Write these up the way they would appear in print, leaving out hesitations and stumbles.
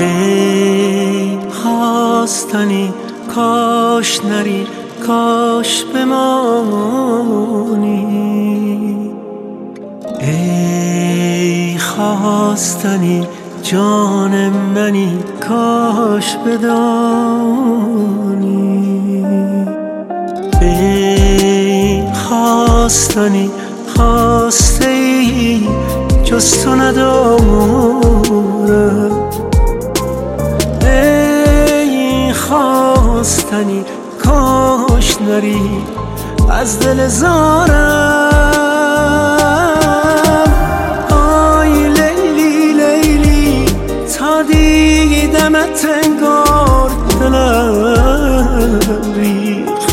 ای خواستنی کاش نری، کاش بمانی. ای خواستنی جان منی، کاش بدانی. ای خواستنی خواسته ای جز تو ندارم. ای خواستنی کاش نری از دل زارم. آی لیلی لیلی تا دیدمت انگار دلم ریخت.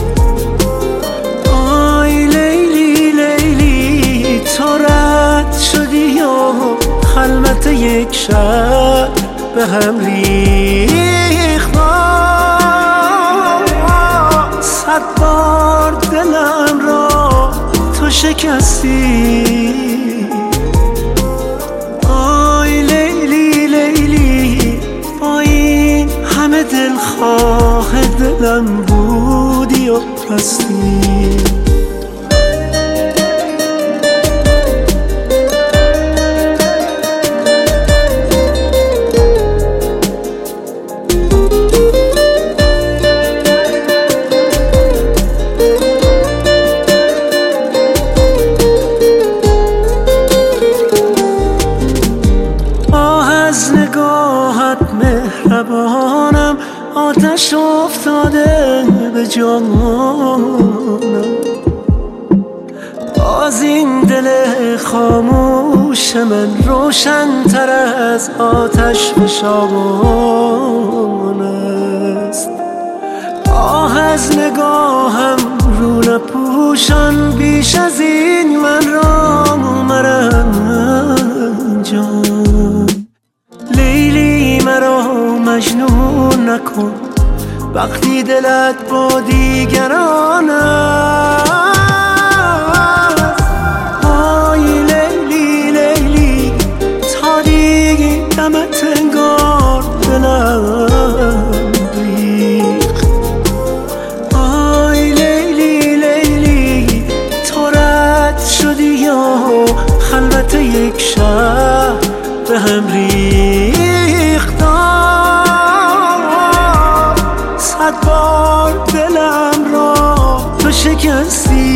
آی لیلی لیلی تو رد شدی و خلوت یک شب به هم ریخت. صد بار دلم را تو شکستی. آی لیلی لیلی با این همه دلخواه دلم بودی و رستی. نگاهت مهربانم آتش افتاده به جانم. باز این دل خاموش من روشن تر از آتش فشان است. آه از نگاهم رو نپوشان، بیش از این من را مرنجان. لیلی مرا مجنون نکن وقتی دلت با دیگران است. آی لیلی لیلی تا دیدمت انگار دلم ریخت. آی لیلی لیلی تو رد شدی و خلوت یک شب به هم ریخت. صد بار دلم را تو شکستی.